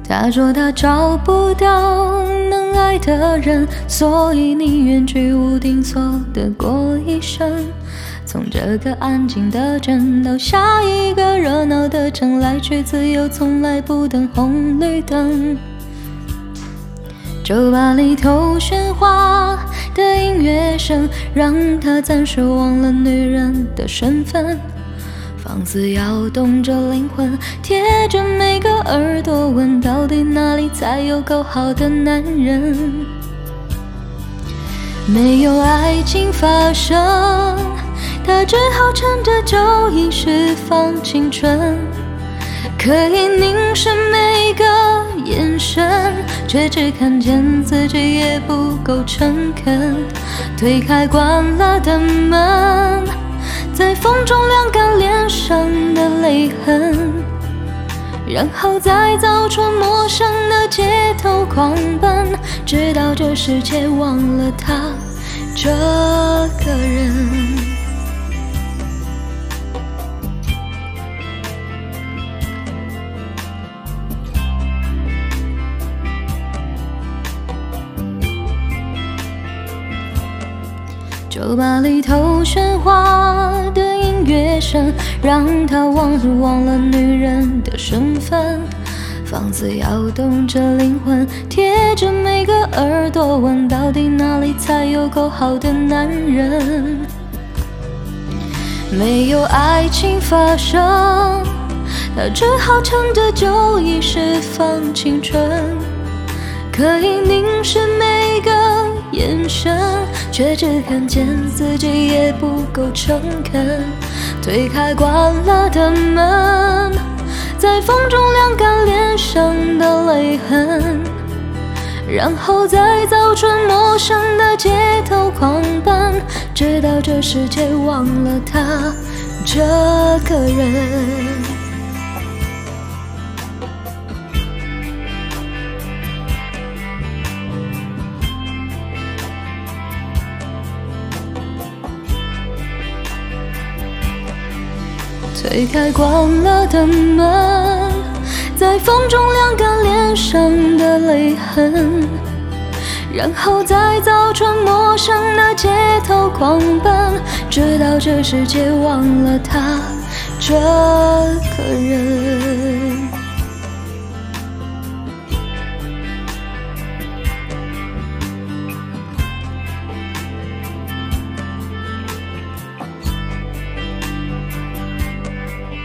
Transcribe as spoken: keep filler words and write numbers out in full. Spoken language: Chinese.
他说他找不到能爱的人，所以宁愿居无定所的过一生。从这个安静的镇到下一个热闹的城，来去自由，从来不等红绿灯。酒吧里头喧哗的音乐声，让他暂时忘了女人的身份。放肆摇动着灵魂，贴着每个耳朵问，到底哪里才有够好的男人？没有爱情发生，他只好趁着酒意释放青春。可以凝视每个眼神，却只看见自己也不够诚恳。推开关了的门，在风中晾干脸上的泪痕，然后在早春陌生的街头狂奔，直到这世界忘了他这个人。酒吧里头喧哗的音乐声，让他忘是忘了女人的身份。放肆摇动着灵魂，贴着每个耳朵问，到底哪里才有够好的男人？没有爱情发生，他只好趁着酒意释放青春。可以凝视每个眼神，却只看见自己也不够诚恳。推开关了的门，在风中晾干脸上的泪痕，然后在早春陌生的街头狂奔，直到这世界忘了他这个人。推开关了的门，在风中晾干脸上的泪痕，然后在早春陌生的街头狂奔，直到这世界忘了他这个人。